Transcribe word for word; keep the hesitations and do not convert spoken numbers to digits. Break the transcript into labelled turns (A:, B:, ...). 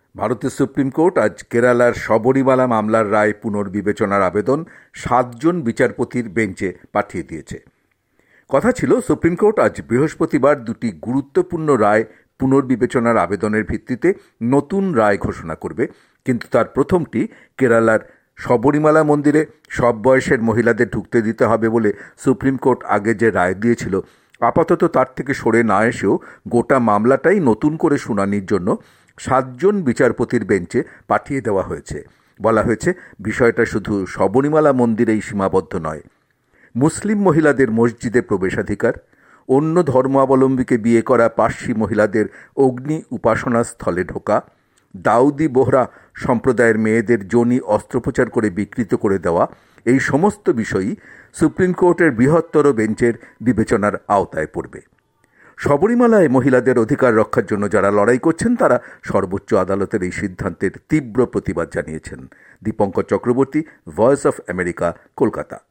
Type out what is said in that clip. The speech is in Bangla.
A: ভারতের সুপ্রিম কোর্ট আজ কেরালার শবরীমালা মামলার রায় পুনর্বিবেচনার আবেদন সাতজন বিচারপতির বেঞ্চে পাঠিয়ে দিয়েছে। কথা ছিল সুপ্রিম কোর্ট আজ বৃহস্পতিবার দুটি গুরুত্বপূর্ণ রায় পুনর্বিবেচনার আবেদনের ভিত্তিতে নতুন রায় ঘোষণা করবে, কিন্তু তার প্রথমটি কেরালার শবরীমালা মন্দিরে সব বয়সের মহিলাদের ঢুকতে দিতে হবে বলে সুপ্রিম কোর্ট আগে যে রায় দিয়েছিল, আপাতত তার থেকে সরে না এসেও গোটা মামলাটাই নতুন করে শুনানির জন্য সাতজন বিচারপতির বেঞ্চে পাঠিয়ে দেওয়া হয়েছে। বলা হয়েছে, বিষয়টা শুধু শবরীমালা মন্দিরেই সীমাবদ্ধ নয়। মুসলিম মহিলাদের মসজিদে প্রবেশাধিকার, অন্য ধর্মাবলম্বীকে বিয়ে করা পার্সি মহিলাদের অগ্নি উপাসনা স্থলে ঢোকা, দাউদি বোহরা সম্প্রদায়ের মেয়েদের যোনি অস্ত্রোপচার করে বিকৃত করে দেওয়া, এই সমস্ত বিষয়ই সুপ্রিম কোর্টের বৃহত্তর বেঞ্চের বিবেচনার আওতায় পড়বে। শবরীমালায় মহিলাদের অধিকার রক্ষার জন্য যারা লড়াই করছেন তারা সর্বোচ্চ আদালতের এই সিদ্ধান্তের তীব্র প্রতিবাদ জানিয়েছেন। Dipankar Chakraborty, voice of America, Kolkata.